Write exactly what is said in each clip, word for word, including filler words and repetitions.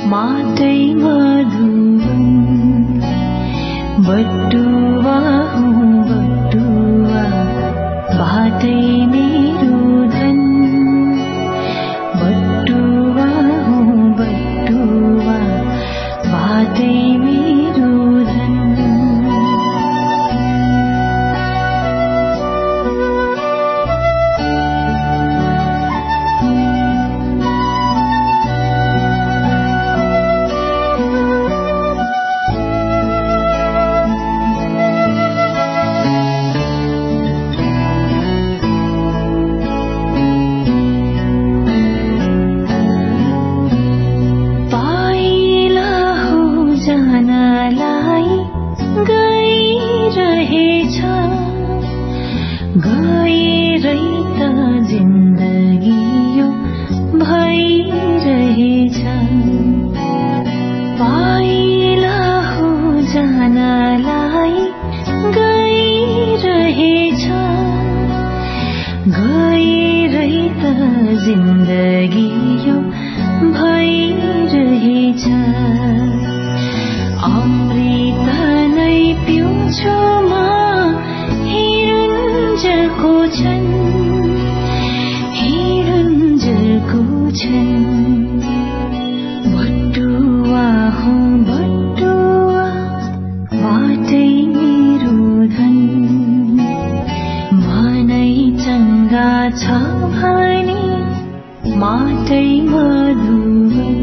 माटै मधुवन बटुवा हुँ बटुवा बाटै मेरो धन बटुवा हुँ बटुवा बाटै मेरो धन गइरै त जिन्दगी यो भइरहेछ पाइला हो जानलाई गइरहेछ गइरै त जिन्दगी यो भइरहेछ अमृत नै पिउँछु म हिरुञ्जको छन् हिरुञ्जको छन् बटुवा हो बटुवा बाटै मेरो धन मनै चङ्गा छ भने माटै मधुवन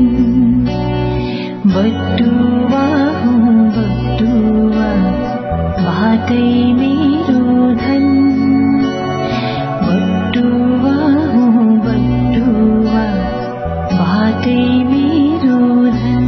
बटुवा हो बटुवा बाटै मेरो धन बटुवा हो बटुवा बाटै मेरो धन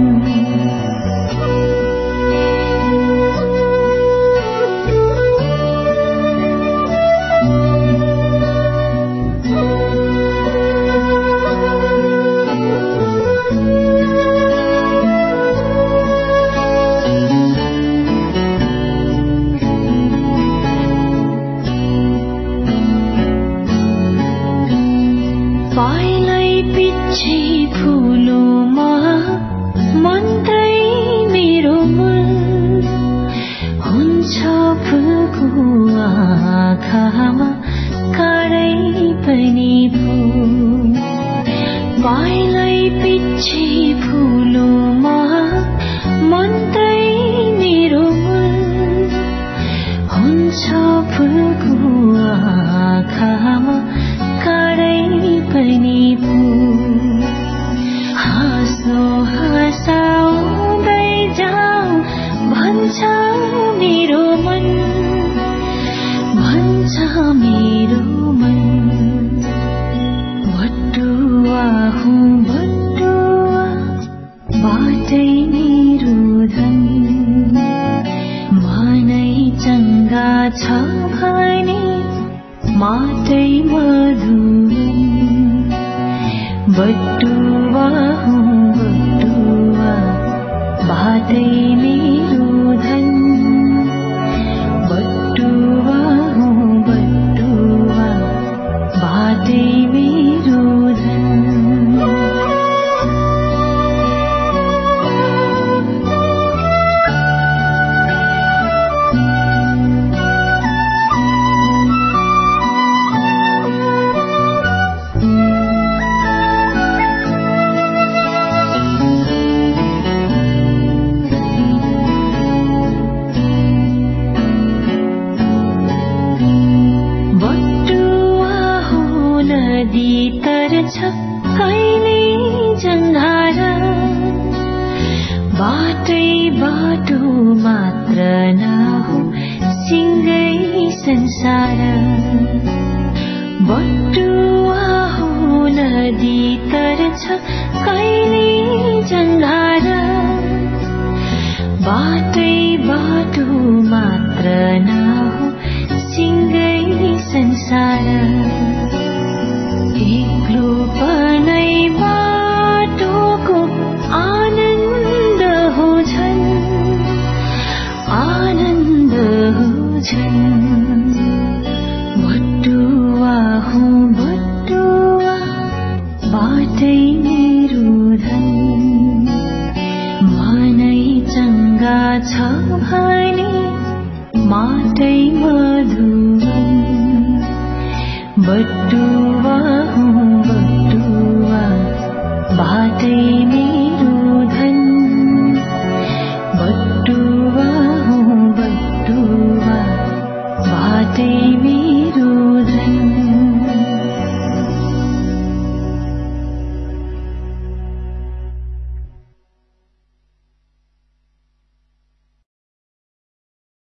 पाइलै पिच्छे फुलोमा मन्दै मेरो मन हुन्छ फुलको आँखामा काँडै पनि फुल पाइलै पिच्छे फुलोमा मन्दै मेरो मन हुन्छ फुलको आँखामा काँडै पनि फुल हाँसो हँसाउँदै जाऊ भन्छ मेरो मन भन्छ मेरो मन बटुवा हुँ बटुवा बाटै मेरो धन मनै चङ्गा छ भने माटै मधुवन बटुवा हुँ बटुवा बाटै मेरो धन बटुवा हुँ बटुवा बाटै मेरो धन कहिले जङ्घारा बाटै बाटो मात्र नहो सिङ्गै संसार बटुवा हो नदी तर छ कहिले जङ्घारा बाटै बाटो मात्र नहो सिङ्गै संसार एक्लोपनै बाटोको आनन्द हो झन् आनन्द हो झन् बटुवा हो बटुवा बाटै मेरो धन छ भने माटै मधुवन बटुवा हुँ बटुवा बाटै